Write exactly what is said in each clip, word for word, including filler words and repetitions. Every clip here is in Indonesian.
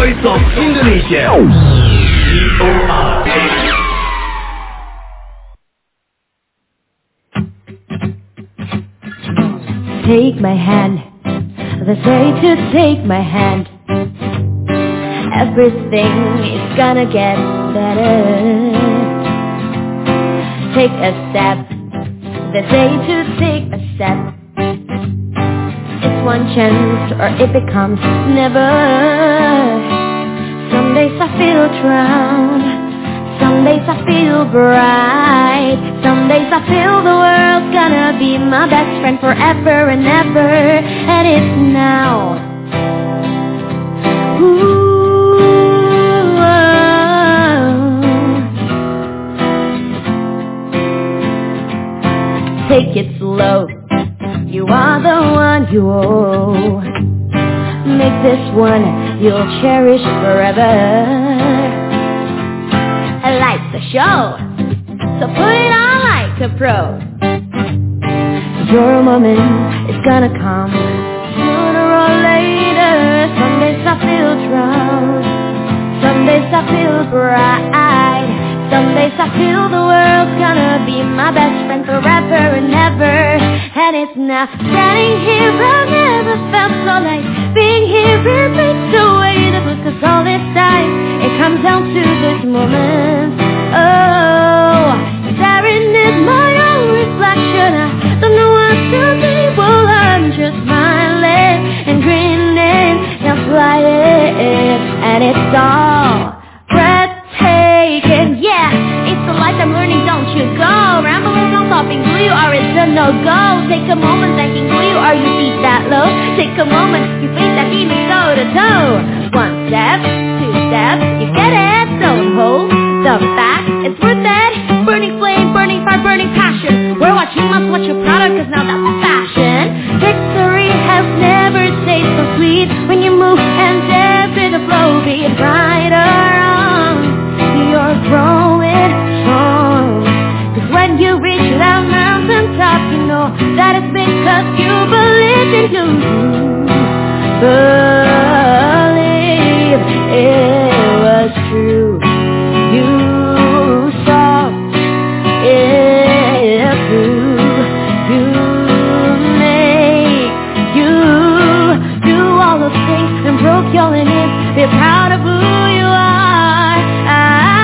Voice of Indonesia. V O R. Take my hand, they say to take my hand. Everything is gonna get better. Take a step, they say to take a step. It's one chance or it becomes never. Some days I feel drowned, some days I feel bright, some days I feel the world's gonna be my best friend forever and ever. And it's now. Ooh. Take it slow, you are the one you owe. Make this one you'll cherish forever. I like the show, so put it on like a pro. Your moment is gonna come sooner or later. Some days I feel drowned, some days I feel bright, some days I feel the world's gonna be my best friend forever and ever. And it's now standing here, I've never felt so like being here. It makes the way to look, cause all this time it comes down to this moment. Oh, staring at my own reflection, I don't know what to be. Well, I'm just smiling and grinning, now flying, and it's all breathtaking. Yeah, it's the life I'm learning, don't you go rambling on topping who you are, it's a no-go. Take a moment thinking who you are, you deep that low. Take a moment, you face that demon toe to toe. One step, two steps, you get it. Don't hold the back, it's worth it. Burning flame, burning fire, burning passion. We're what you must, what you're proud of, cause now that's the fashion. Victory has never stayed so sweet when you move and dance with the flow. Be it right or wrong, you're growing strong. Cause when you reach that mountain top, you know that it's because you believe in you. Believe it was true. You saw it through. You make you do all those things and broke your limits. Be proud of who you are. I,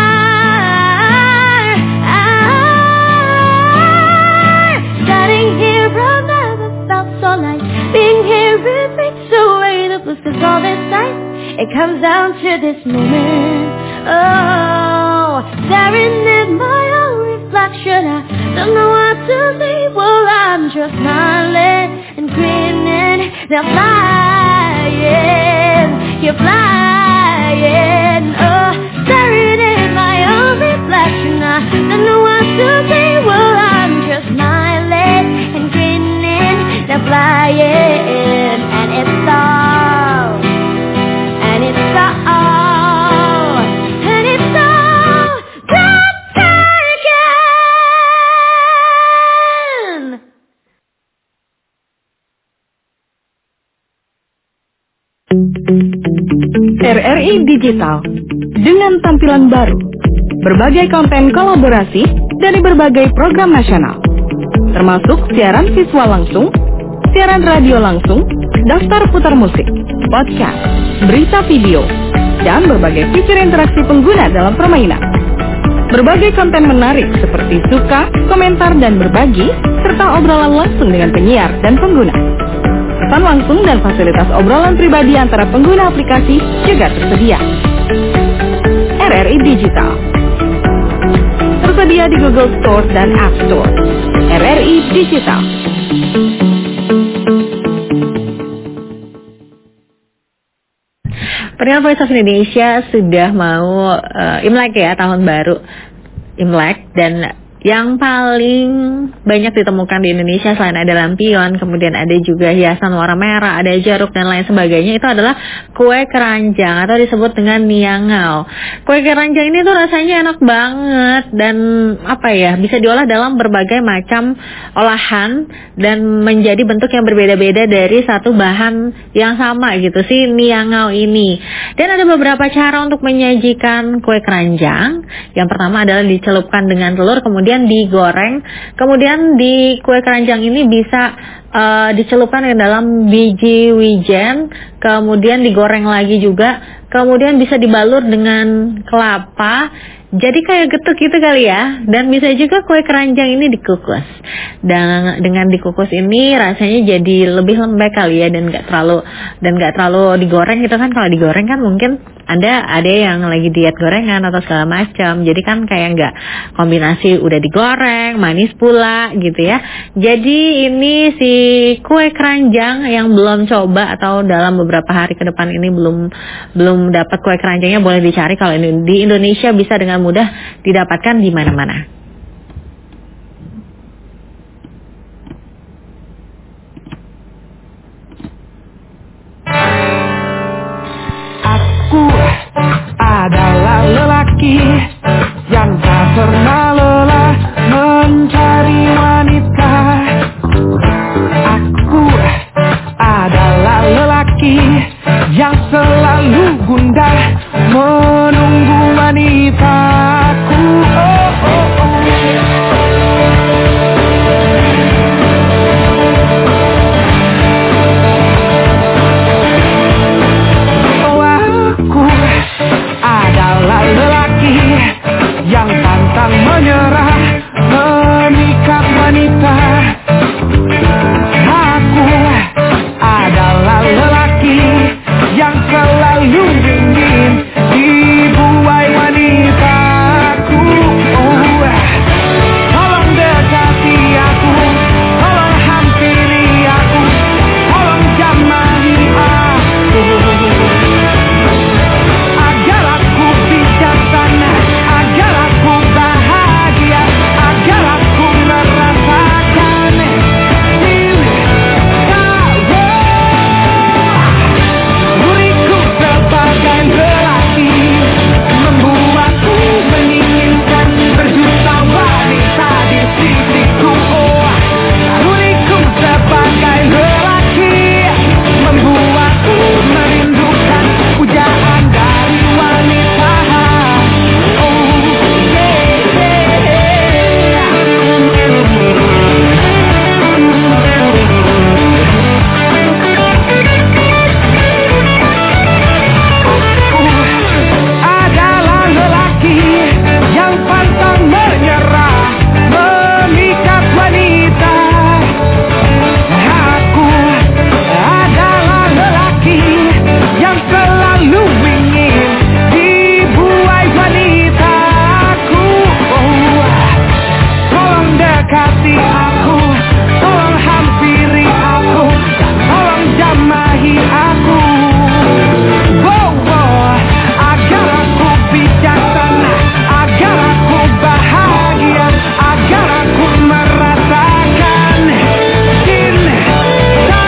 I, standing here, I've never felt so light. Being here, it makes away the blues, cause all this time it comes down to this moment. Oh, staring at my own reflection, I don't know what to say. Well, I'm just smiling and grinning, now flying, you're flying. Oh, staring at my own reflection, I don't know what to say. Well, I'm just smiling and grinning, now flying, and it's all, and it's all, and it's all breathtaking. R R I Digital dengan tampilan baru, berbagai konten kolaborasi dari berbagai program nasional, termasuk siaran visual langsung, siaran radio langsung, daftar putar musik, podcast, berita video, dan berbagai fitur interaksi pengguna dalam permainan. Berbagai konten menarik seperti suka, komentar, dan berbagi, serta obrolan langsung dengan penyiar dan pengguna. Pesan langsung dan fasilitas obrolan pribadi antara pengguna aplikasi juga tersedia. R R I Digital tersedia di Google Store dan App Store. R R I Digital. Pendengar Voice of Indonesia sudah mau uh, Imlek ya, tahun baru Imlek, dan yang paling banyak ditemukan di Indonesia selain ada lampion, kemudian ada juga hiasan warna merah, ada jeruk dan lain sebagainya, itu adalah kue keranjang atau disebut dengan niangau. Kue keranjang ini tuh rasanya enak banget dan apa ya, bisa diolah dalam berbagai macam olahan dan menjadi bentuk yang berbeda-beda dari satu bahan yang sama gitu, si niangau ini. Dan ada beberapa cara untuk menyajikan kue keranjang. Yang pertama adalah dicelupkan dengan telur, kemudian digoreng, kemudian di kue keranjang ini bisa uh, dicelupkan ke dalam biji wijen, kemudian digoreng lagi juga, kemudian bisa dibalur dengan kelapa, jadi kayak getuk gitu kali ya. Dan bisa juga kue keranjang ini dikukus, dan dengan dikukus ini rasanya jadi lebih lembek kali ya, dan nggak terlalu dan nggak terlalu digoreng gitu kan. Kalau digoreng kan mungkin ada ada yang lagi diet gorengan atau segala macam, jadi kan kayak nggak kombinasi udah digoreng manis pula gitu ya. Jadi ini si kue keranjang yang belum coba atau dalam beberapa hari ke depan ini belum belum dapat kue keranjangnya, boleh dicari. Kalau ini di Indonesia bisa dengan mudah didapatkan di mana-mana. Aku adalah lelaki yang tak pernah lelah mencari wanita. Aku adalah lelaki yang selalu gundah menunggu wanitaku. Oh, oh, oh. Oh, aku adalah lelaki yang pantang menyerah memikat wanita. Aku adalah lelaki yang selalu ingin dibuai wanitaku. Oh, tolong dekati aku, tolong hampiri aku, tolong jamahi aku, agar aku bijaksana, agar aku bahagia, agar aku merasakan cinta. Diriku sebagai lelaki membuatku menginginkan berjuta wanita di sisiku. Oh, diriku sebagai lelaki membuatku merindukan pujaan dari wanita. Oh, yeah, yeah. Adalah lelaki yang pantang menyerah memikat wanita. Aku adalah lelaki yang selalu ingin dibuai wanitaku. Oh, tolong dekati aku, tolong hampiri aku, tolong jamahi aku. Wow, wow, agar aku bijaksana, agar aku bahagia, agar aku merasakan cinta.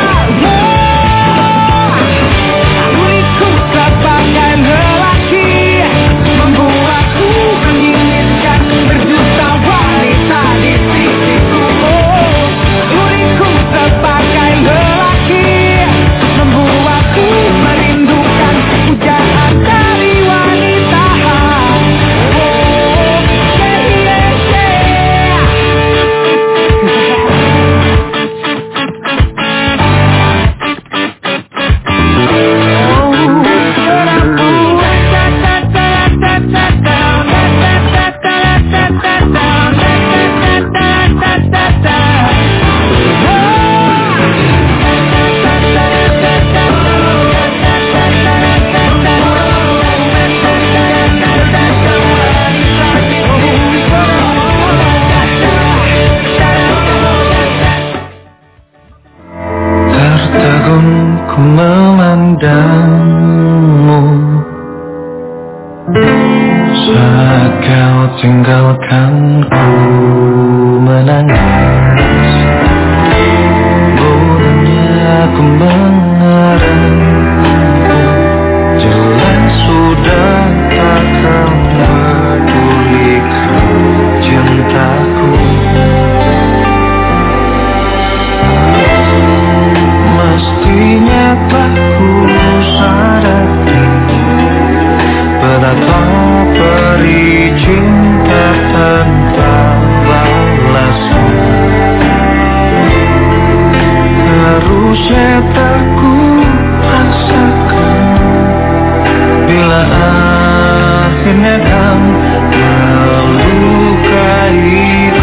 Diriku sebagai lelaki membuatku menginginkan berjuta wanita di sisiku. Oh, diriku sebagai lelaki membuatku merindukan pujaan dari wanita. Oh, yeah, yeah, yeah. Tertegun ku memandangmu saat kau tinggalkanku. menangis. Bodohnya aku mengarang, jelas sudah takkan pedulikan cintaku. Mestinya tak ku sadari betapa perih cinta tanpa balasmu. Harusnya tak ku rasakan bila akhirnya kan melukaiku.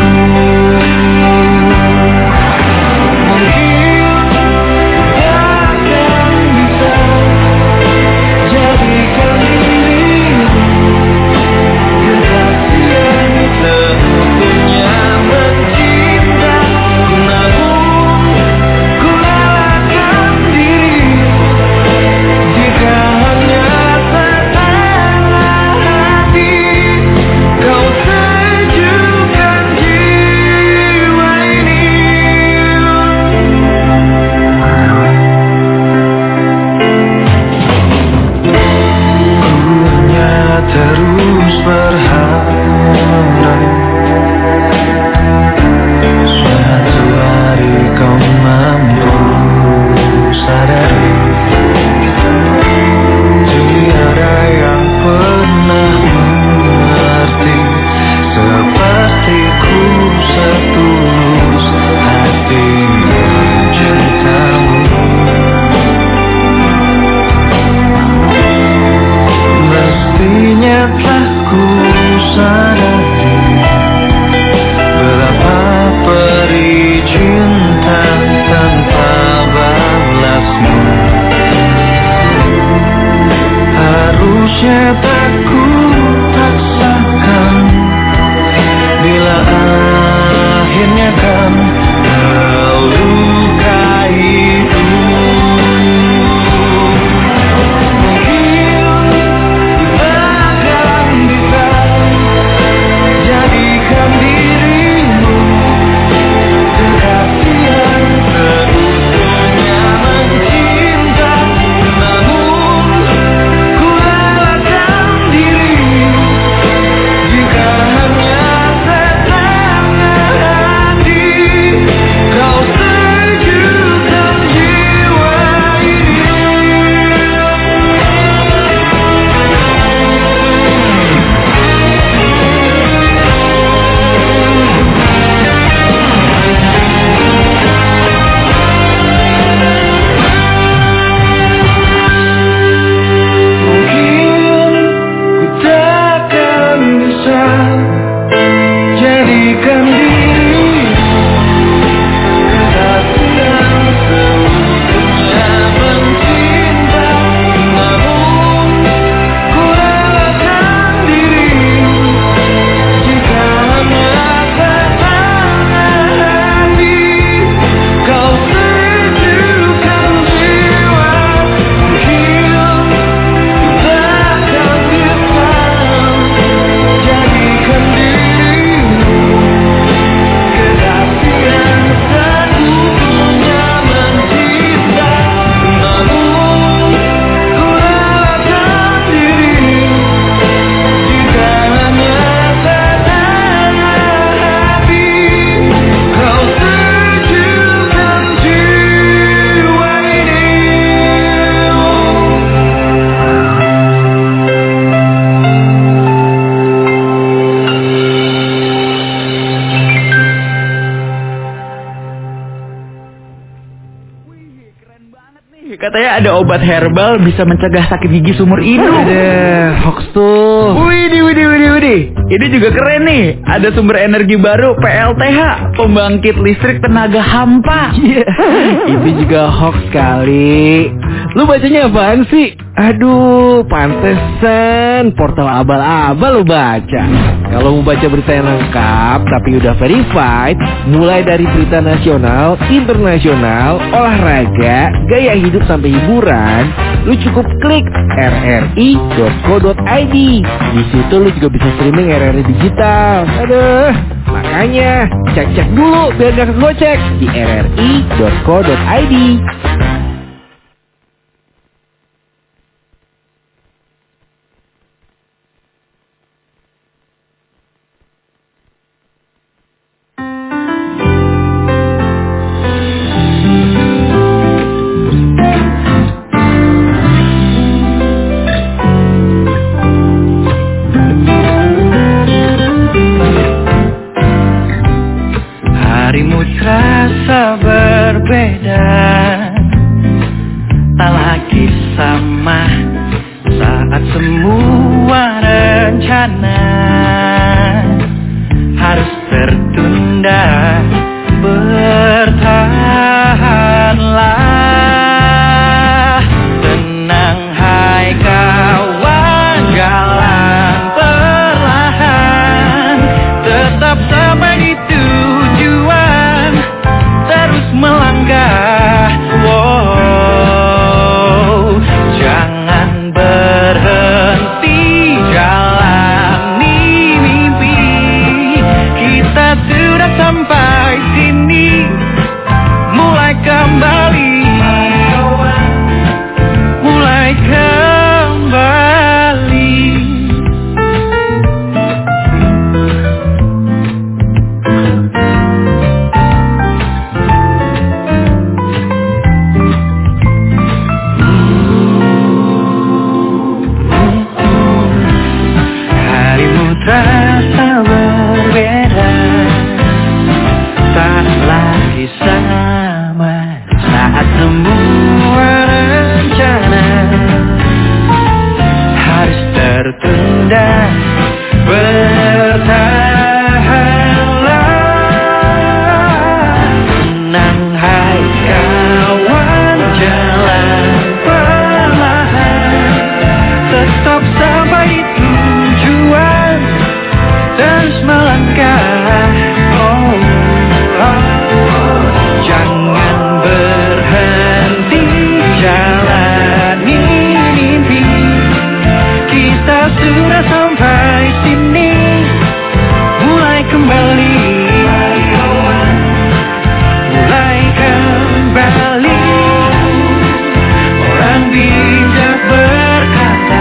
Katanya ada obat herbal bisa mencegah sakit gigi seumur hidup. Ada hoax tuh. Widih, widih, widih, widih. Ini juga keren nih. Ada sumber energi baru P L T H, pembangkit listrik tenaga hampa. Iya. Itu juga hoax kali. Lu bacanya apaan sih? Aduh, pantesan portal abal-abal lu baca. Kalau mau baca berita yang lengkap tapi udah verified, mulai dari berita nasional, internasional, olahraga, gaya hidup sampai sampai hiburan, lu cukup klik r r i dot co dot i d. Di situ lu juga bisa streaming R R I digital. Aduh, makanya cek-cek dulu biar gak kegocek di r r i dot co dot i d. Harimu terasa berbeda, tak lagi sama saat semua rencana harus tertunda. Bertahanlah, tenang hai kawan, jalan perlahan, tetap sampai di tujuan, terus melangkah. Wow, jangan berhenti jalani mimpi, kita sudah sampai sini, mulai kembali, mulai kembali. Harimu terasa berbeda, tak lagi sama saat semua rencana harus tertunda. Bertahanlah, tenang hai kawan, jalan perlahan, tetap sampai di tujuan, terus melangkah. Oh, oh, oh. Jangan berhenti jalani mimpi, kita sudah sampai sini, mulai kembali, mulai kembali. Orang bijak berkata,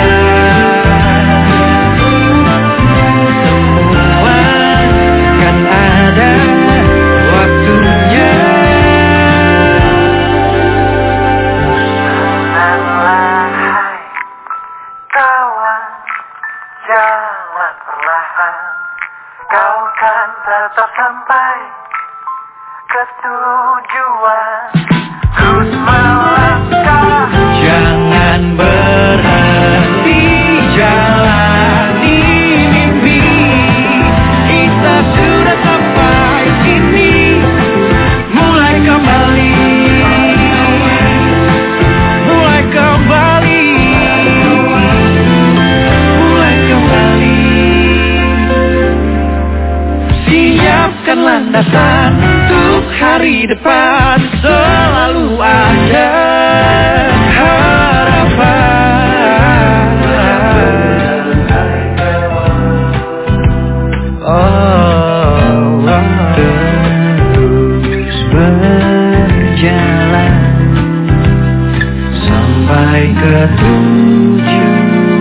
semua kan ada waktunya. Tenanglah hai kawan, jalan perlahan, kau kan tetap sampai ke tujuan. Terus melangkah, jangan berhenti jalani mimpi, kita sudah sampai sini, mulai kembali, mulai kembali, mulai kembali. Siapkan landasan untuk hari depan, selalu ada harapan. Oh, terus berjalan sampai ke tujuan.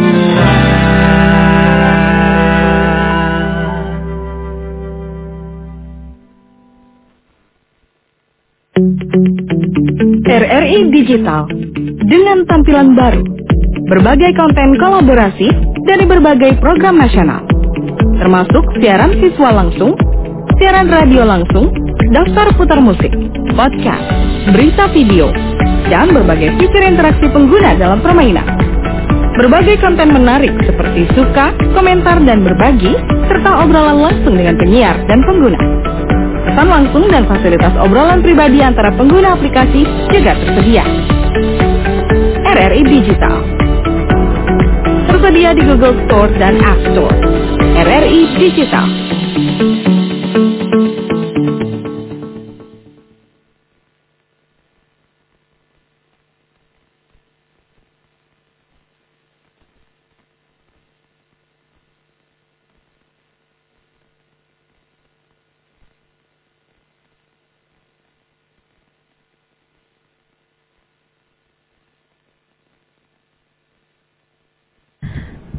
R R I Digital dengan tampilan baru, berbagai konten kolaborasi dari berbagai program nasional, termasuk siaran visual langsung, siaran radio langsung, daftar putar musik, podcast, berita video, dan berbagai fitur interaksi pengguna dalam permainan. Berbagai konten menarik seperti suka, komentar, dan berbagi, serta obrolan langsung dengan penyiar dan pengguna. Pesan langsung dan fasilitas obrolan pribadi antara pengguna aplikasi juga tersedia. R R I Digital tersedia di Google Store dan App Store. R R I Digital.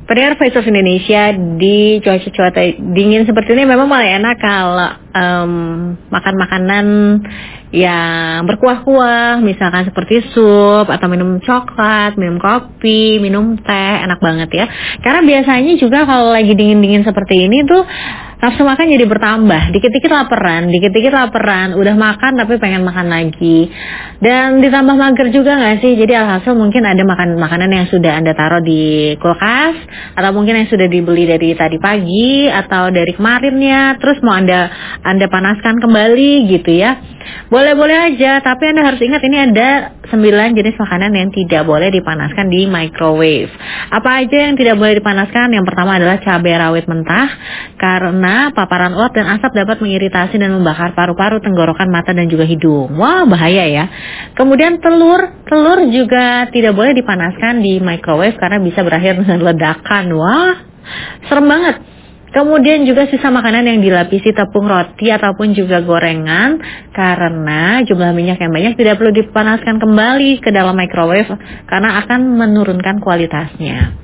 Pendengar Voice of Indonesia, di cuaca-cuaca dingin seperti ini memang paling enak kalau um, makan makanan yang berkuah-kuah, misalkan seperti sup atau minum coklat, minum kopi, minum teh, enak banget ya. Karena biasanya juga kalau lagi dingin-dingin seperti ini tuh nafsu makan jadi bertambah, dikit-dikit laparan, dikit-dikit laparan, udah makan tapi pengen makan lagi. Dan ditambah mager juga gak sih? Jadi alhasil mungkin ada makan makanan yang sudah Anda taruh di kulkas, atau mungkin yang sudah dibeli dari tadi pagi atau dari kemarinnya, terus mau Anda Anda panaskan kembali gitu ya. Boleh-boleh aja, tapi Anda harus ingat ini ada sembilan jenis makanan yang tidak boleh dipanaskan di microwave. Apa aja yang tidak boleh dipanaskan? Yang pertama adalah cabai rawit mentah, karena paparan uap dan asap dapat mengiritasi dan membakar paru-paru, tenggorokan, mata, dan juga hidung. Wah, bahaya ya. Kemudian telur, telur juga tidak boleh dipanaskan di microwave karena bisa berakhir dengan ledakan. Wah, serem banget. Kemudian juga sisa makanan yang dilapisi tepung roti ataupun juga gorengan, karena jumlah minyak yang banyak tidak perlu dipanaskan kembali ke dalam microwave karena akan menurunkan kualitasnya.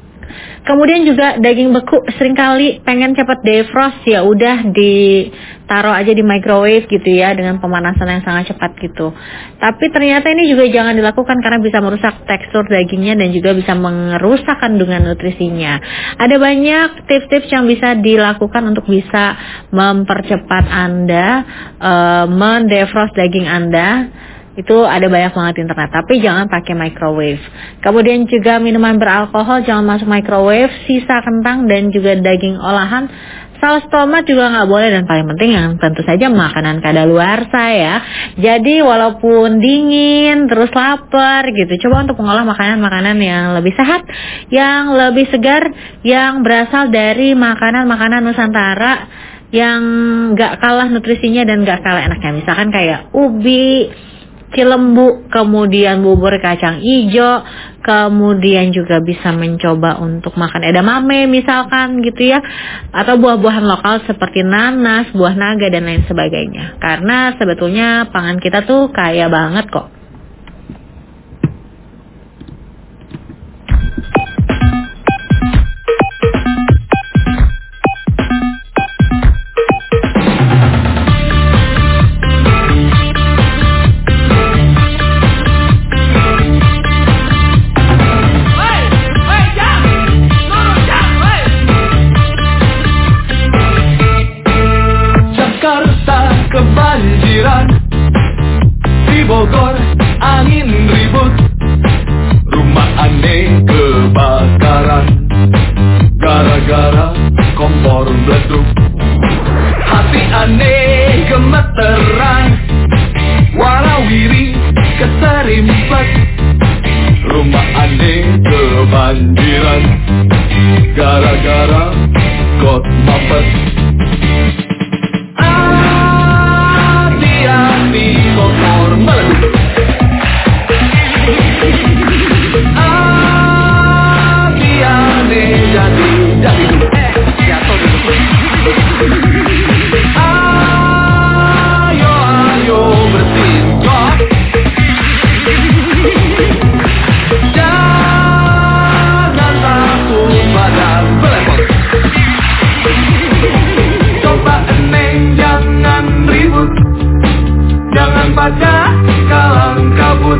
Kemudian juga daging beku, seringkali pengen cepat defrost, ya udah ditaruh aja di microwave gitu ya dengan pemanasan yang sangat cepat gitu. Tapi ternyata ini juga jangan dilakukan karena bisa merusak tekstur dagingnya dan juga bisa merusak kandungan nutrisinya. Ada banyak tips-tips yang bisa dilakukan untuk bisa mempercepat Anda uh, mendefrost daging Anda. Itu ada banyak banget di internet, tapi jangan pakai microwave. Kemudian juga minuman beralkohol jangan masuk microwave, sisa kentang dan juga daging olahan, saus tomat juga nggak boleh, dan paling penting yang tentu saja makanan kadaluarsa ya. Jadi walaupun dingin terus lapar gitu, coba untuk mengolah makanan-makanan yang lebih sehat, yang lebih segar, yang berasal dari makanan-makanan Nusantara yang nggak kalah nutrisinya dan nggak kalah enaknya. Misalkan kayak ubi, cilembu, kemudian bubur kacang ijo, kemudian juga bisa mencoba untuk makan edamame misalkan gitu ya, atau buah-buahan lokal seperti nanas, buah naga dan lain sebagainya. Karena sebetulnya pangan kita tuh kaya banget kok. Kebanjiran di Bogor, angin ribut, rumah aneh kebakaran, gara-gara kompor meletup. Hati aneh gemeteran, warawiri keserimpet, rumah aneh kebanjiran, gara-gara got mampet. Hati kompor meletup, hati aneh jadi jadi eh jatuh dulu. Ayo ayo bersihin got, jangan takut pada belepot. Coba eneng jangan ribut, jangan pada kalang kabut.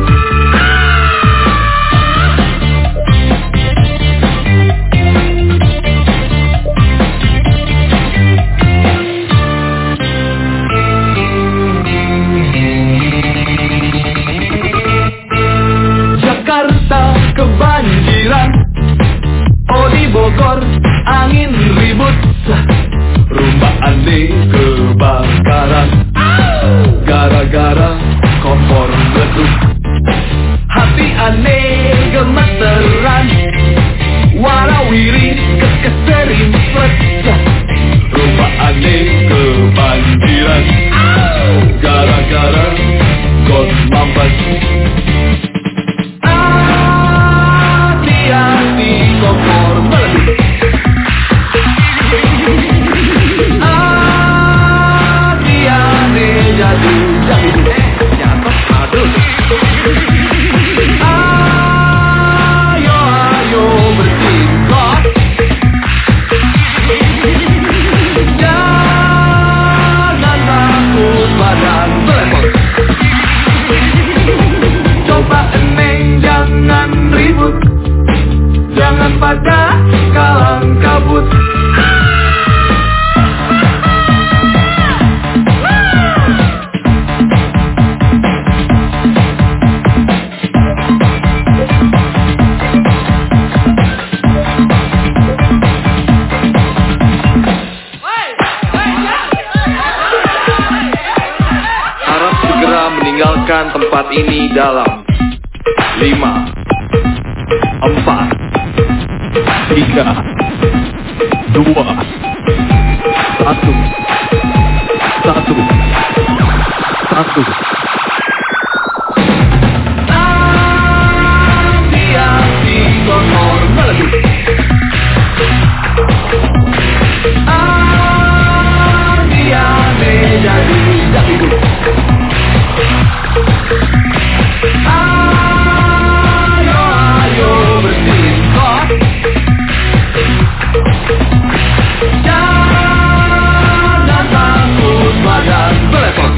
Jakarta kebanjiran, oh di Bogor angin ribut, rumah aneh kebakaran, gara-gara kompor meletup. Hati aneh gemeteran, warawiri keserimpet, rumah aneh kebanjiran, gara-gara got mampet. Hati-hati kompor meletup, hati aneh jadi jadi eh jatuh dulu. Ayo ayo bersihin got, jangan pada kalang kabut. Coba eneng jangan ribut, jangan pada kalang kabut. Jakarta kebanjiran, oh di Bogor angin ribut, rumah aneh kebakaran, gara-gara kompor meletup. Hati aneh gemeteran, warawiri keserimpet, rumah aneh kebanjiran, gara-gara got mampet. Hati-hati kompor meletup. pada kalang kabut. Harap segera meninggalkan tempat ini dalam lima, empat, tiga, dua, satu, satu, satu. Hati-hati kotor meletus. Hati-hati jadi dahulu. Ayo, ayo bersihin kot. Jangan takut badan beletot.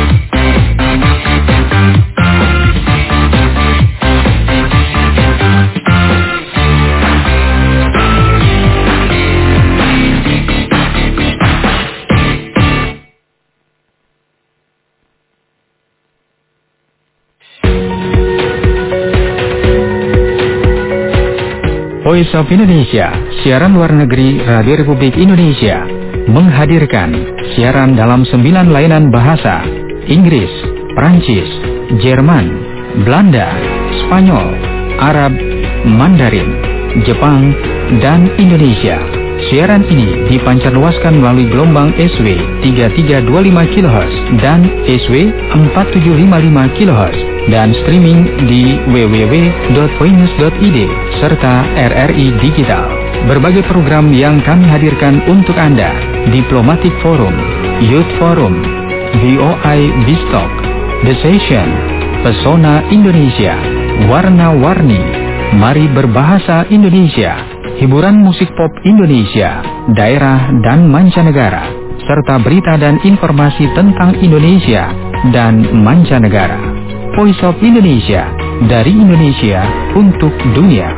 Voice of Indonesia, siaran luar negeri Radio Republik Indonesia, menghadirkan siaran dalam sembilan layanan bahasa: Inggris, Prancis, Jerman, Belanda, Spanyol, Arab, Mandarin, Jepang, dan Indonesia. Siaran ini dipancarluaskan melalui gelombang S W tiga tiga dua lima kilohertz dan S W empat tujuh lima lima kilohertz dan streaming di w w w dot voinews dot i d serta R R I Digital. Berbagai program yang kami hadirkan untuk Anda: Diplomatic Forum, Youth Forum, V O I Bistalk, The Session, Pesona Indonesia, Warna-Warni, Mari Berbahasa Indonesia, hiburan musik pop Indonesia, daerah dan mancanegara, serta berita dan informasi tentang Indonesia dan mancanegara. Voice of Indonesia, dari Indonesia untuk dunia.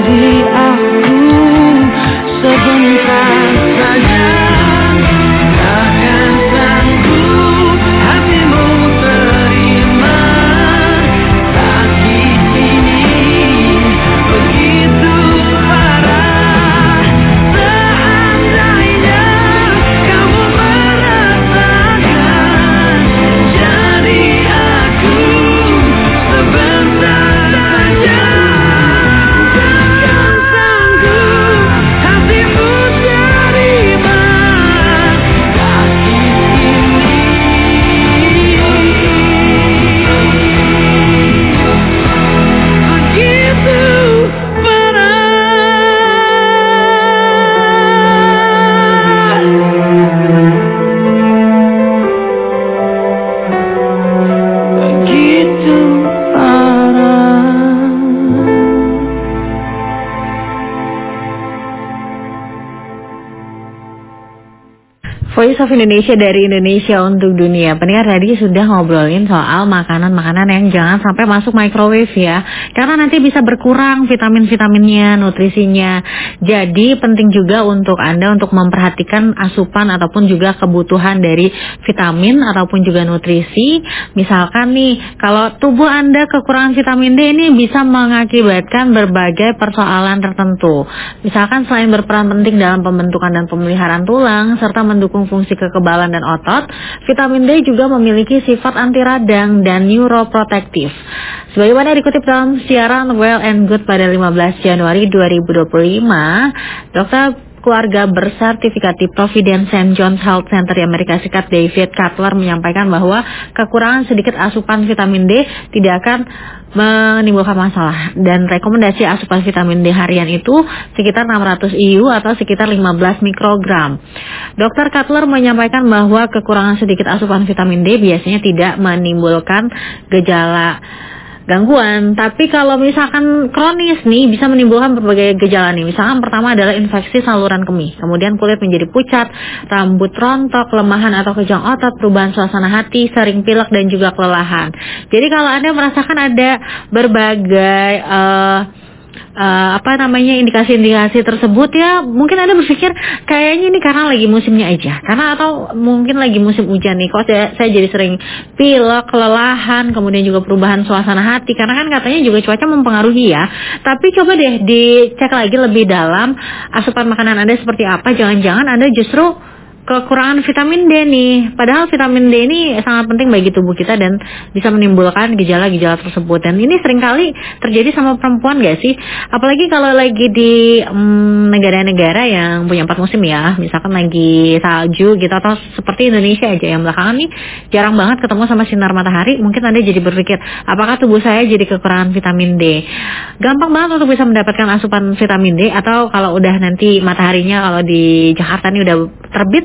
Bagi aku sebentar saja, takkan sanggup hatimu terima sakit ini begitu parah. Seandainya kamu merasakan, jadi aku sebentar saja. Takkan sanggup hatimu terima sakit ini begitu parah, begitu parah. Voice of Indonesia dari Indonesia untuk dunia. Pendengar tadi sudah ngobrolin soal makanan-makanan yang jangan sampai masuk microwave ya, karena nanti bisa berkurang vitamin-vitaminnya, nutrisinya. Jadi penting juga untuk Anda untuk memperhatikan asupan ataupun juga kebutuhan dari vitamin ataupun juga nutrisi. Misalkan nih, kalau tubuh Anda kekurangan vitamin D ini bisa mengakibatkan berbagai persoalan tertentu. Misalkan selain berperan penting dalam pembentukan dan pemeliharaan tulang serta mendukung fungsi kekebalan dan otot, vitamin D juga memiliki sifat anti radang dan neuroprotektif. Sebagaimana dikutip dalam siaran Well and Good pada lima belas Januari dua ribu dua puluh lima, Dokter Keluarga bersertifikat di Providence Saint John's Health Center di Amerika Serikat, David Cutler, menyampaikan bahwa kekurangan sedikit asupan vitamin D tidak akan menimbulkan masalah, dan rekomendasi asupan vitamin D harian itu sekitar enam ratus I U atau sekitar lima belas mikrogram. Dokter Cutler menyampaikan bahwa kekurangan sedikit asupan vitamin D biasanya tidak menimbulkan gejala gangguan, tapi kalau misalkan kronis nih bisa menimbulkan berbagai gejala nih. Misalkan pertama adalah infeksi saluran kemih, kemudian kulit menjadi pucat, rambut rontok, kelemahan atau kejang otot, perubahan suasana hati, sering pilek dan juga kelelahan. Jadi kalau Anda merasakan ada berbagai uh, Uh, apa namanya indikasi-indikasi tersebut ya, mungkin Anda berpikir kayaknya ini karena lagi musimnya aja, karena atau mungkin lagi musim hujan nih kok saya, saya jadi sering pilek, kelelahan, kemudian juga perubahan suasana hati, karena kan katanya juga cuaca mempengaruhi ya. Tapi coba deh dicek lagi lebih dalam asupan makanan Anda seperti apa. Jangan-jangan Anda justru kekurangan vitamin D nih. Padahal vitamin D ini sangat penting bagi tubuh kita dan bisa menimbulkan gejala-gejala tersebut. Dan ini seringkali terjadi sama perempuan gak sih? Apalagi kalau lagi di hmm, negara-negara yang punya empat musim ya. Misalkan lagi salju gitu, atau seperti Indonesia aja yang belakangan nih jarang banget ketemu sama sinar matahari. Mungkin Anda jadi berpikir, apakah tubuh saya jadi kekurangan vitamin D? Gampang banget untuk bisa mendapatkan asupan vitamin D. Atau kalau udah nanti mataharinya kalau di Jakarta nih udah terbit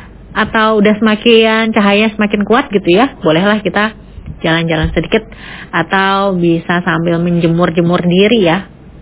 atau udah semakin cahaya semakin kuat gitu ya, bolehlah kita jalan-jalan sedikit atau bisa sambil menjemur-jemur diri ya.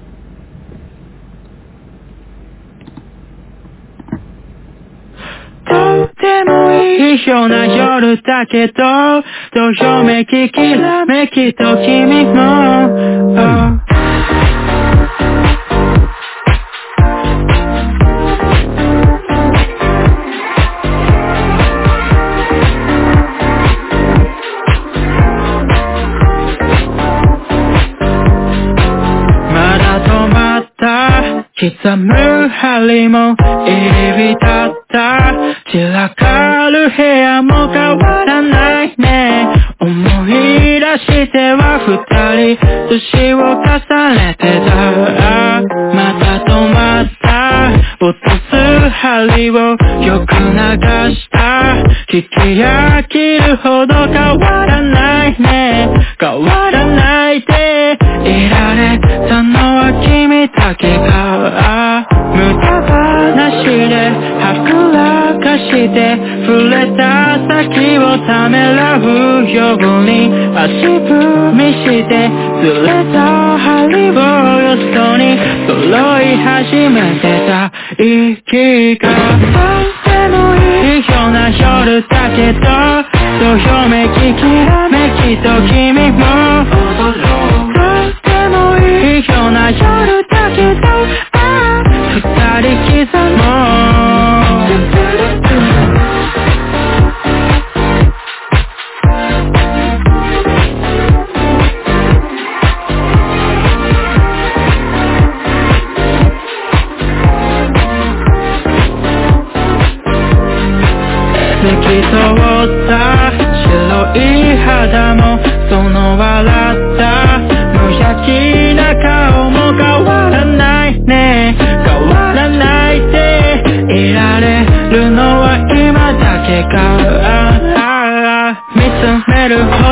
刻む針も入り浸った散らかる部屋も変わらないね。思い出しては二人年を重ねてた。また止まった落とす針をよく流した聞き飽きるほど変わらないね。変わらないでいられたのは君だけが無駄話ではぐらかして触れた先をためらうように足踏みしてずれた針をよそに揃い始めてた息がとってもいいような夜だけどどよめききらめきと君も踊ろうとってもいいような夜だけど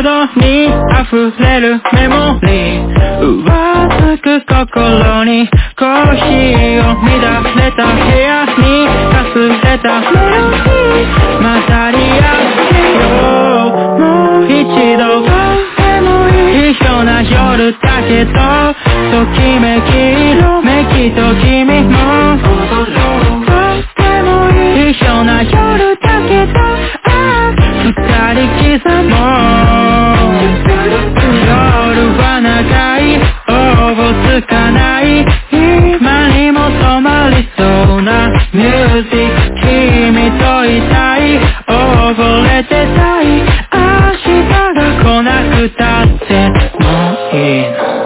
どに溢れるメモリー上つく心にコーヒーを乱れた部屋にかすれたメロディー混ざり合ってよもう一度でもいいような夜だけどときめき色めきと君もとってもいいような夜だけど二人刻もう夜は長いおぼつかない今にも止まりそうなミュージック君といたい溺れてたい明日が来なくたってもういいの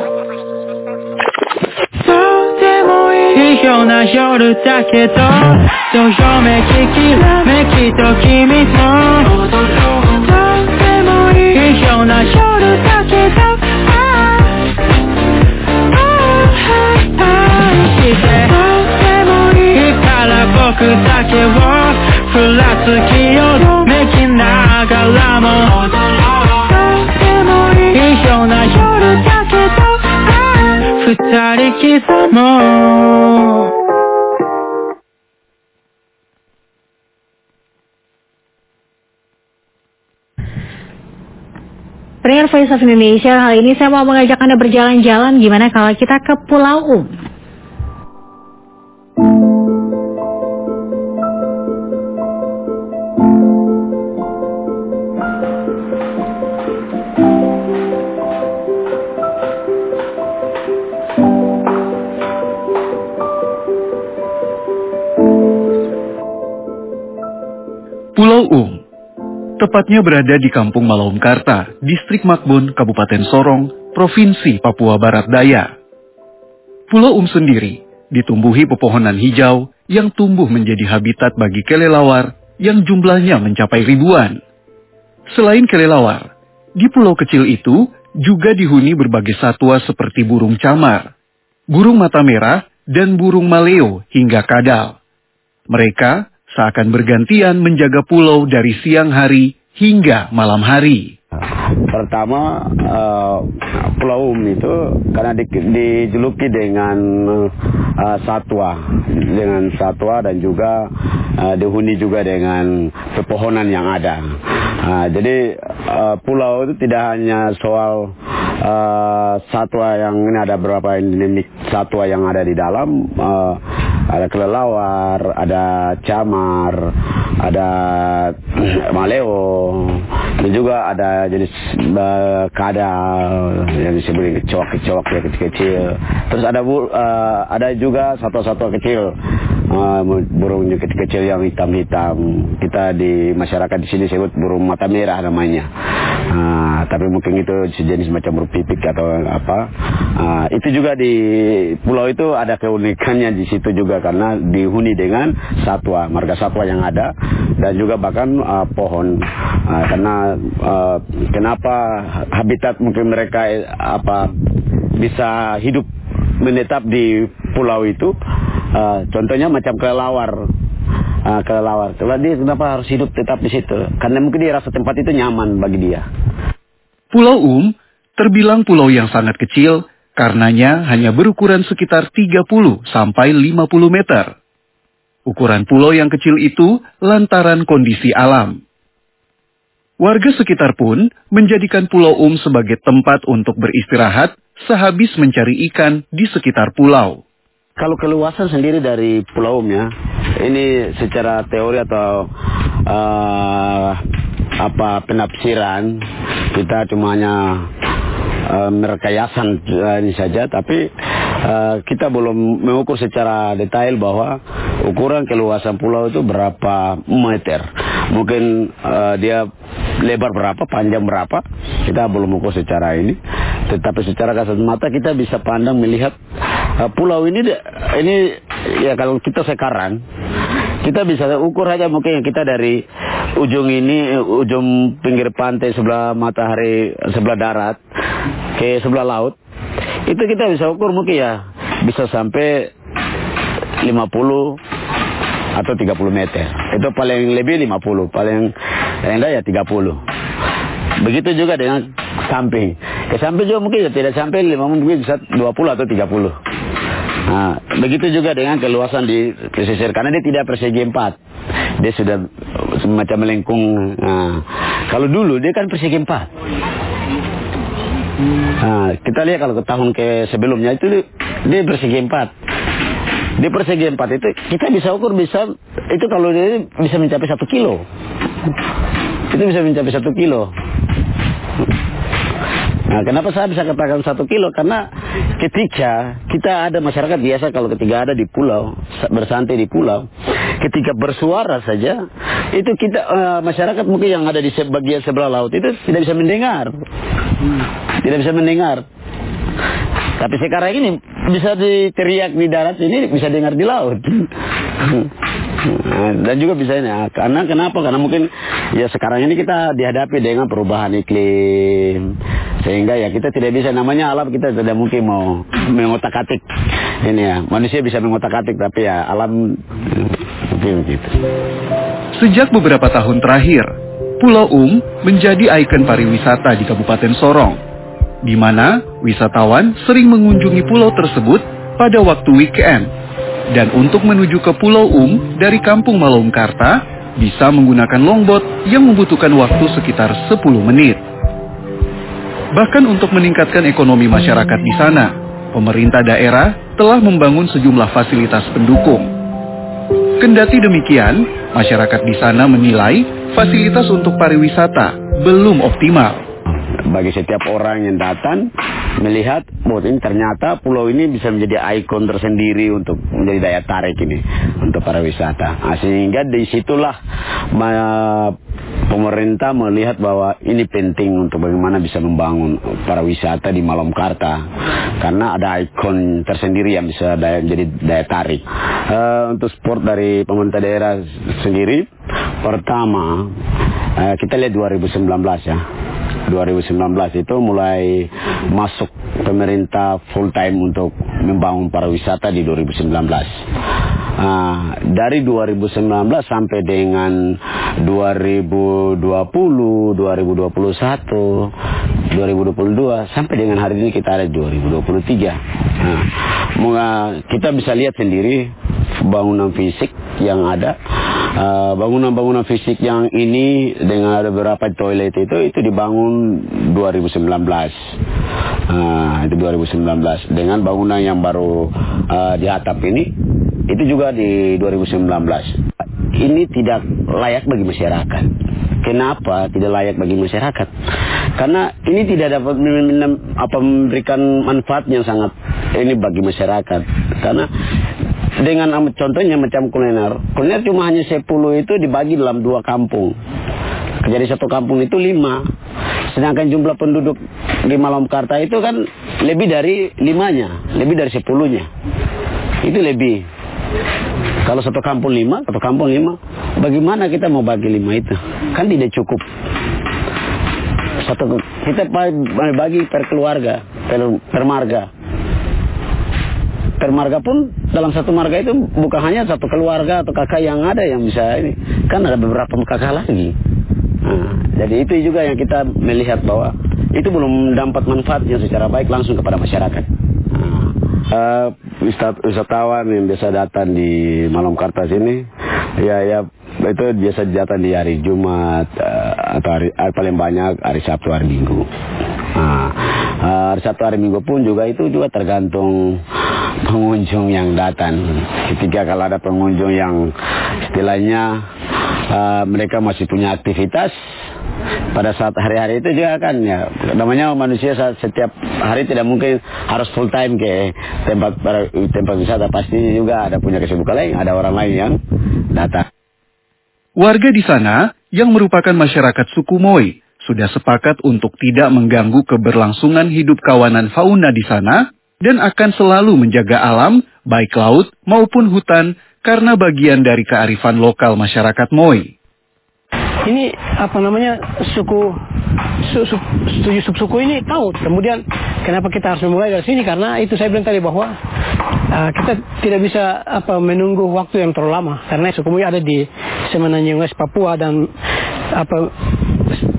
そうでもいいような夜だけどどよめききらめきと君もそうでもいいような夜だけど僕だけをふらつきよめきながらもどうでもいいような夜だけど二人刻もう Pendengar Voice of Indonesia, kali ini saya mau mengajak Anda berjalan-jalan. Gimana kalau kita ke Pulau Um? Pulau Um, tepatnya berada di Kampung Malaumkarta, Distrik Makbun, Kabupaten Sorong, Provinsi Papua Barat Daya. Pulau Um sendiri ditumbuhi pepohonan hijau yang tumbuh menjadi habitat bagi kelelawar yang jumlahnya mencapai ribuan. Selain kelelawar, di pulau kecil itu juga dihuni berbagai satwa seperti burung camar, burung mata merah, dan burung maleo hingga kadal. Mereka seakan bergantian menjaga pulau dari siang hari hingga malam hari. Pertama, uh, Pulau Um itu karena di, dijuluki dengan uh, satwa, dengan satwa dan juga uh, dihuni juga dengan pepohonan yang ada. Uh, jadi uh, pulau itu tidak hanya soal uh, satwa yang ini ada beberapa endemik satwa yang ada di dalam. Uh, ada kelelawar, ada camar, ada maleo, dan juga ada jenis uh, kadal yang disebut kecoak-kecoak ya kecil-kecil. Terus ada uh, ada juga satwa-satwa kecil, uh, burung kecil-kecil yang hitam-hitam. Kita di masyarakat di sini sebut burung mata merah namanya. Uh, tapi mungkin itu sejenis macam burung pipik atau apa. Uh, itu juga di pulau itu ada keunikannya di situ juga karena dihuni dengan satwa, marga satwa yang ada dan juga bahkan uh, pohon. Uh, karena uh, kenapa habitat mungkin mereka eh, apa bisa hidup menetap di pulau itu? Uh, contohnya macam kelelawar. Uh, kelelawar. Coba dia kenapa harus hidup tetap di situ? Karena mungkin dia rasa tempat itu nyaman bagi dia. Pulau Um terbilang pulau yang sangat kecil. Karenanya hanya berukuran sekitar tiga puluh sampai lima puluh meter. Ukuran pulau yang kecil itu lantaran kondisi alam. Warga sekitar pun menjadikan Pulau Um sebagai tempat untuk beristirahat sehabis mencari ikan di sekitar pulau. Kalau keluasan sendiri dari Pulau Um ya, ini secara teori atau uh, apa penafsiran kita cuma hanya Uh, merekayasan uh, ini saja, tapi uh, kita belum mengukur secara detail bahwa ukuran keluasan pulau itu berapa meter. Mungkin uh, dia lebar berapa, panjang berapa, kita belum ukur secara ini. Tetapi secara kasat mata kita bisa pandang melihat uh, pulau ini, ini ya kalau kita sekarang, kita bisa ukur aja mungkin kita dari ujung ini, ujung pinggir pantai sebelah matahari, sebelah darat, ke sebelah laut, itu kita bisa ukur mungkin ya bisa sampai lima puluh atau tiga puluh meter. Itu paling lebih lima puluh, paling rendah ya tiga puluh. Begitu juga dengan samping. Ke samping juga mungkin tidak sampai lima puluh, mungkin bisa dua puluh atau tiga puluh. Nah, begitu juga dengan keluasan di pesisir, karena dia tidak persegi empat, dia sudah semacam melengkung. Nah, kalau dulu dia kan persegi empat. Nah, kita lihat kalau ke tahun ke sebelumnya itu dia persegi empat. Di persegi empat itu kita bisa ukur, bisa itu kalau dia bisa mencapai satu kilo, itu bisa mencapai satu kilo. Nah, kenapa saya bisa katakan satu kilo? Karena ketika kita ada masyarakat biasa, kalau ketika ada di pulau, bersantai di pulau, ketika bersuara saja, itu kita uh, masyarakat mungkin yang ada di bagian sebelah laut itu tidak bisa mendengar, tidak bisa mendengar. Tapi sekarang ini bisa diteriak di darat, ini bisa dengar di laut. Dan juga bisa ini, karena kenapa? Karena mungkin ya sekarang ini kita dihadapi dengan perubahan iklim, sehingga ya kita tidak bisa, namanya alam kita tidak mungkin mau mengotak-atik ini ya. Manusia bisa mengotak-atik, tapi ya alam mungkin begitu. Sejak beberapa tahun terakhir, Pulau Um menjadi ikon pariwisata di Kabupaten Sorong, di mana wisatawan sering mengunjungi pulau tersebut pada waktu weekend. Dan untuk menuju ke Pulau Um dari Kampung Malaumkarta bisa menggunakan longboat yang membutuhkan waktu sekitar sepuluh menit. Bahkan untuk meningkatkan ekonomi masyarakat di sana, pemerintah daerah telah membangun sejumlah fasilitas pendukung. Kendati demikian, masyarakat di sana menilai fasilitas untuk pariwisata belum optimal. Bagi setiap orang yang datang melihat, oh ini ternyata pulau ini bisa menjadi ikon tersendiri untuk menjadi daya tarik ini untuk para wisata. Nah, sehingga disitulah uh, pemerintah melihat bahwa ini penting untuk bagaimana bisa membangun para wisata di Malaumkarta, karena ada ikon tersendiri yang bisa daya, menjadi daya tarik. Uh, untuk sport dari pemerintah daerah sendiri, pertama uh, kita lihat dua ribu sembilan belas ya. dua ribu sembilan belas itu mulai masuk pemerintah full time untuk membangun pariwisata di dua ribu sembilan belas. Nah, dari dua ribu sembilan belas sampai dengan dua ribu dua puluh, dua ribu dua puluh satu, dua ribu dua puluh dua, sampai dengan hari ini kita ada dua ribu dua puluh tiga. Nah, kita bisa lihat sendiri bangunan fisik yang ada. Uh, bangunan-bangunan fisik yang ini dengan ada beberapa toilet itu itu dibangun dua ribu sembilan belas. Uh, itu dua ribu sembilan belas. Dengan bangunan yang baru uh, di atap ini itu juga di dua ribu sembilan belas. Ini tidak layak bagi masyarakat. Kenapa tidak layak bagi masyarakat? Karena ini tidak dapat apa memberikan manfaat yang sangat ini bagi masyarakat. Karena dengan contohnya macam kuliner, kuliner cuma hanya sepuluh itu dibagi dalam dua kampung. Jadi satu kampung itu lima. Sedangkan jumlah penduduk di Malaumkarta itu kan lebih dari limanya, lebih dari sepuluhnya. Itu lebih. Kalau satu kampung lima, satu kampung lima, bagaimana kita mau bagi lima itu? Kan tidak cukup. Satu kita bagi per keluarga, per, per marga. Per marga pun dalam satu marga itu bukan hanya satu keluarga atau kakak yang ada yang bisa ini, kan ada beberapa kakak lagi. Nah, jadi itu juga yang kita melihat bahwa itu belum dapat manfaatnya secara baik langsung kepada masyarakat. Nah, uh, wisatawan yang biasa datang di Malaumkarta sini, ya ya itu biasa datang di hari Jumat uh, atau hari, hari paling banyak hari Sabtu, hari Minggu. Nah, hari Sabtu, hari Minggu pun juga itu juga tergantung pengunjung yang datang. Ketika kalau ada pengunjung yang istilahnya uh, mereka masih punya aktivitas pada saat hari-hari itu juga kan ya, namanya manusia saat setiap hari tidak mungkin harus full time ke tempat tempat wisata, pasti juga ada punya kesibukan lain, ada orang lain yang datang. Warga di sana yang merupakan masyarakat suku Moi sudah sepakat untuk tidak mengganggu keberlangsungan hidup kawanan fauna di sana dan akan selalu menjaga alam, baik laut maupun hutan, karena bagian dari kearifan lokal masyarakat Moi. Ini apa namanya suku su, su, tujuh subsuku ini tahu. Kemudian kenapa kita harus memulai dari sini? Karena itu saya bilang tadi bahwa uh, kita tidak bisa apa menunggu waktu yang terlalu lama. Karena suku Moi ada di Semenanjung West Papua dan apa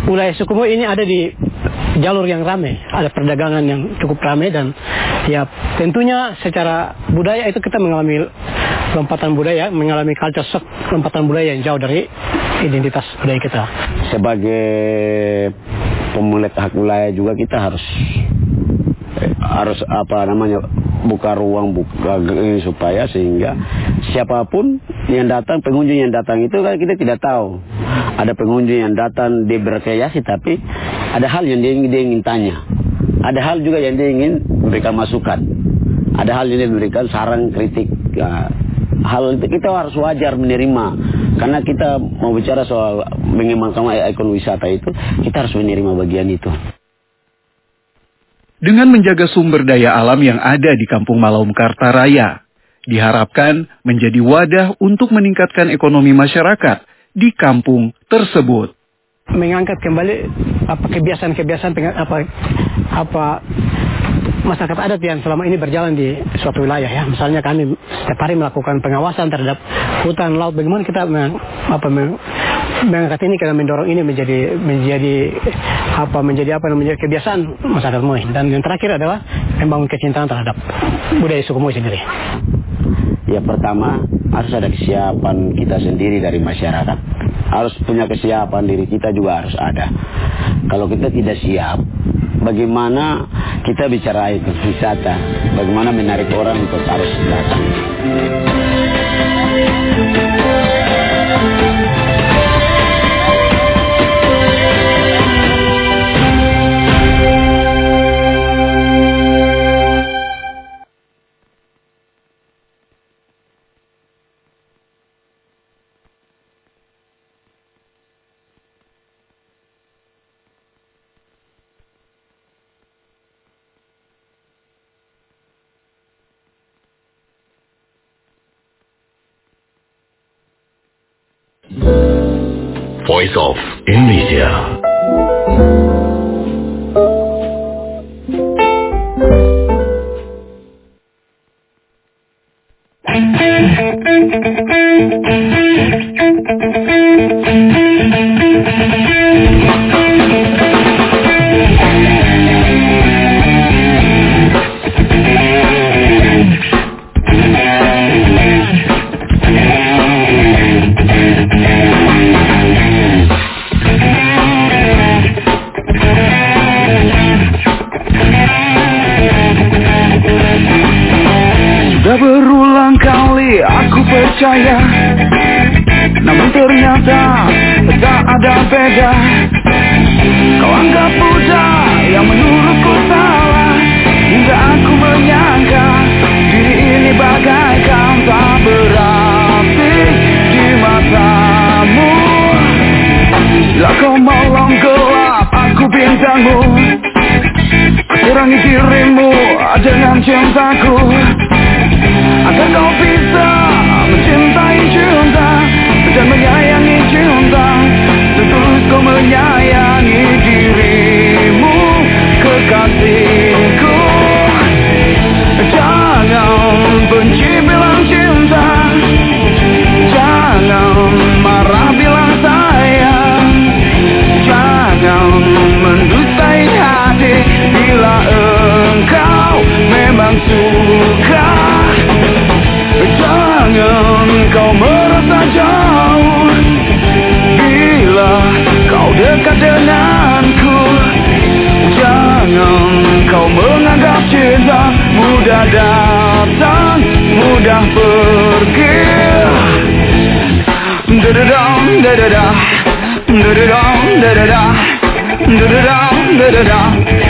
wilayah Sukumo ini ada di jalur yang ramai, ada perdagangan yang cukup ramai, dan ya tentunya secara budaya itu kita mengalami lompatan budaya, mengalami culture shock, lompatan budaya yang jauh dari identitas budaya kita. Sebagai pemulihan hak wilayah juga kita harus harus apa namanya buka ruang buka ini supaya sehingga siapapun yang datang, pengunjung yang datang itu kan kita tidak tahu. Ada pengunjung yang datang dia berkreasi tapi ada hal yang dia ingin, dia ingin tanya. Ada hal juga yang dia ingin memberikan masukan. Ada hal yang dia memberikan saran, kritik. Ya, hal itu kita harus wajar menerima. Karena kita mau bicara soal mengembangkan ikon wisata itu, kita harus menerima bagian itu. Dengan menjaga sumber daya alam yang ada di Kampung Malaum Kartaraya, diharapkan menjadi wadah untuk meningkatkan ekonomi masyarakat di kampung tersebut. Mengangkat kembali apa kebiasaan-kebiasaan apa apa masyarakat adat yang selama ini berjalan di suatu wilayah ya. Misalnya kami setiap hari melakukan pengawasan terhadap hutan laut. Bagaimana kita meng, apa meng, mengangkat ini, kita mendorong ini menjadi menjadi apa menjadi apa menjadi kebiasaan masyarakat Moi. Dan yang terakhir adalah membangun kecintaan terhadap budaya suku Moi sendiri. Ya pertama harus ada kesiapan kita sendiri dari masyarakat. Harus punya kesiapan diri kita juga harus ada. Kalau kita tidak siap, bagaimana kita bicara ikon wisata? Bagaimana menarik orang untuk harus datang? Voice of Indonesia. Percaya, namun ternyata tak ada beda. Kau anggap mudah yang menurutku salah, hingga aku menyangka diri ini bagaikan tak berarti di matamu. Bila kau malam gelap, aku bintangmu, terangi dirimu dengan cintaku, agar kau bisa mencintai cinta dan menyayangi cinta, setulus kau menyayangi dirimu, kekasihku. Jangan benci bilang cinta, jangan marah bilang sayang, jangan mendustai hati bila engkau memang suka. Jangan kau merasa jauh bila kau dekat denganku. Jangan kau menganggap cinta mudah datang, mudah pergi. Da-da-dam, da-da-da, da-da-dam, da-da-da, da-da-dam, da-da-da.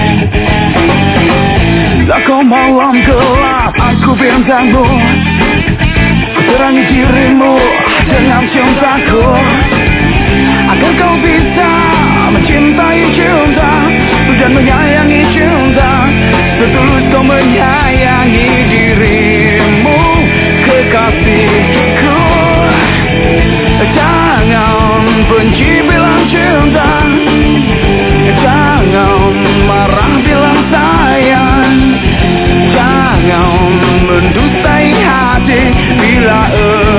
Bila kau malam gelap, aku bintangmu, terangi dirimu dengan cintaku, agar kau bisa mencintai cinta dan menyayangi cinta, setulus kau menyayangi dirimu, kekasihku. Jangan benci bilang cinta, jangan marah bilang sayang, jangan mendustai hati bila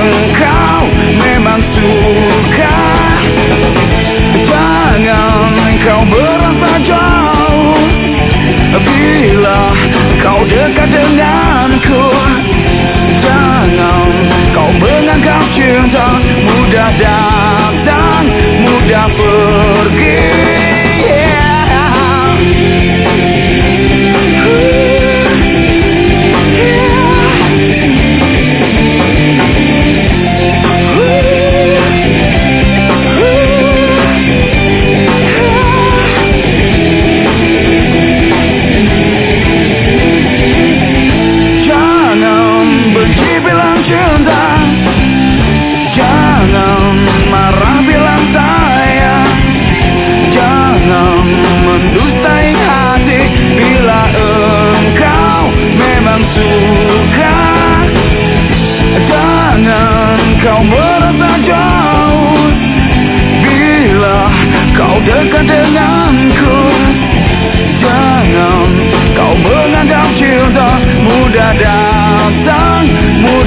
engkau memang suka. Jangan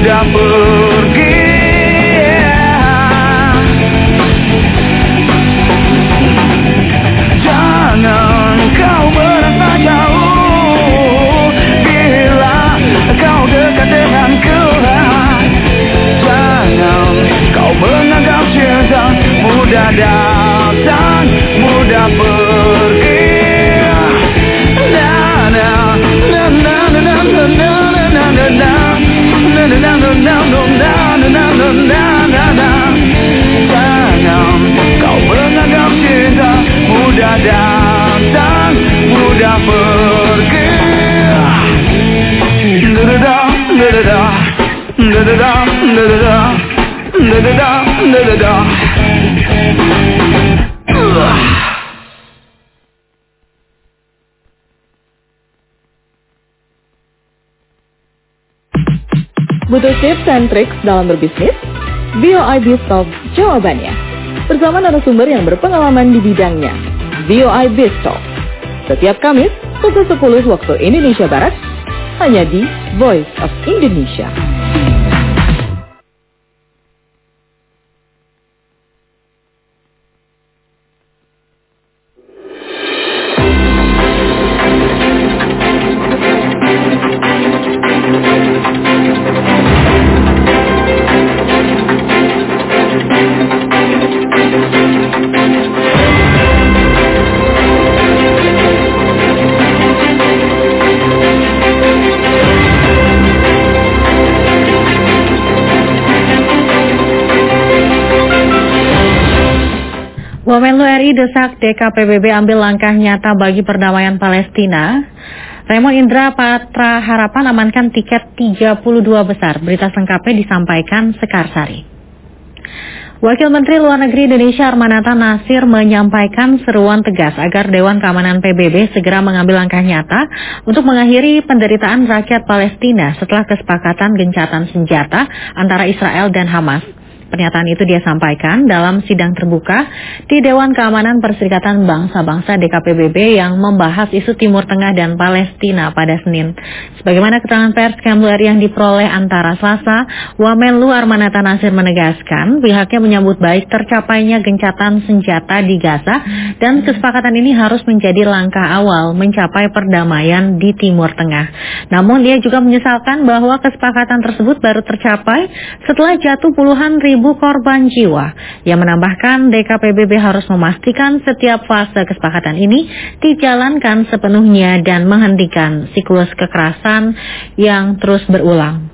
mudah pergi. Jangan kau merasa jauh bila kau dekat denganku. Jangan kau menganggap cinta mudah datang, mudah pergi. Na na na na na na na na na na na na na na na na. Jangan kau menganggap cinta mudah datang, mudah pergi. Da da da da da da da da da da da da da da. Butuh tips and tricks dalam berbisnis? B O I BizTalk jawabannya. Bersama narasumber yang berpengalaman di bidangnya. B O I BizTalk. Setiap Kamis, pukul sepuluh waktu Indonesia Barat, hanya di Voice of Indonesia. Wamenlu R I desak D K P B B ambil langkah nyata bagi perdamaian Palestina. Raymond Indra Patra Harapan amankan tiket tiga puluh dua besar. Berita selengkapnya disampaikan Sekarsari. Wakil Menteri Luar Negeri Indonesia Armanata Nasir menyampaikan seruan tegas agar Dewan Keamanan P B B segera mengambil langkah nyata untuk mengakhiri penderitaan rakyat Palestina setelah kesepakatan gencatan senjata antara Israel dan Hamas. Pernyataan itu dia sampaikan dalam sidang terbuka di Dewan Keamanan Perserikatan Bangsa-Bangsa D K P B B yang membahas isu Timur Tengah dan Palestina pada Senin. Sebagaimana keterangan pers Kemlu R I yang diperoleh antara Selasa, Wamenlu Armanata Nasir menegaskan pihaknya menyambut baik tercapainya gencatan senjata di Gaza dan kesepakatan ini harus menjadi langkah awal mencapai perdamaian di Timur Tengah. Namun dia juga menyesalkan bahwa kesepakatan tersebut baru tercapai setelah jatuh puluhan ribu Ibu korban jiwa. Yang menambahkan D K P B B harus memastikan setiap fase kesepakatan ini dijalankan sepenuhnya dan menghentikan siklus kekerasan yang terus berulang.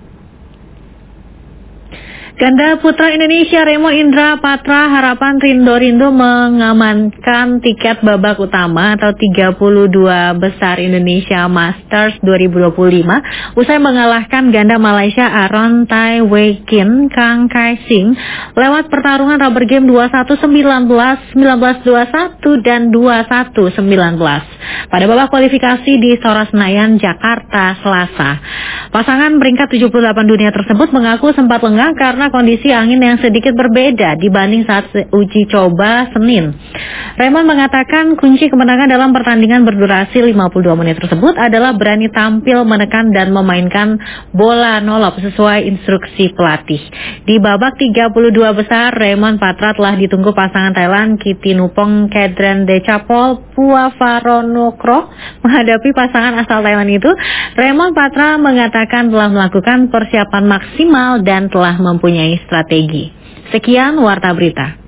Ganda putra Indonesia Remo Indra Patra Harapan Rindo Rindo mengamankan tiket babak utama atau tiga puluh dua besar Indonesia Masters dua ribu dua puluh lima usai mengalahkan ganda Malaysia Aaron Tai Wei Kin Kang Kai Sing lewat pertarungan rubber game dua puluh satu sembilan belas, sembilan belas dua puluh satu dan dua puluh satu sembilan belas pada babak kualifikasi di Istora Senayan, Jakarta, Selasa. Pasangan peringkat tujuh puluh delapan dunia tersebut mengaku sempat lengah karena kondisi angin yang sedikit berbeda dibanding saat uji coba Senin. Raymond mengatakan kunci kemenangan dalam pertandingan berdurasi lima puluh dua menit tersebut adalah berani tampil menekan dan memainkan bola nolop sesuai instruksi pelatih. Di babak tiga puluh dua besar, Raymond Patra telah ditunggu pasangan Thailand Kittinupong Kedren Decapol Puavaronokro menghadapi pasangan asal Thailand itu. Raymond Patra mengatakan telah melakukan persiapan maksimal dan telah mempunyai strategi. Sekian Warta Berita.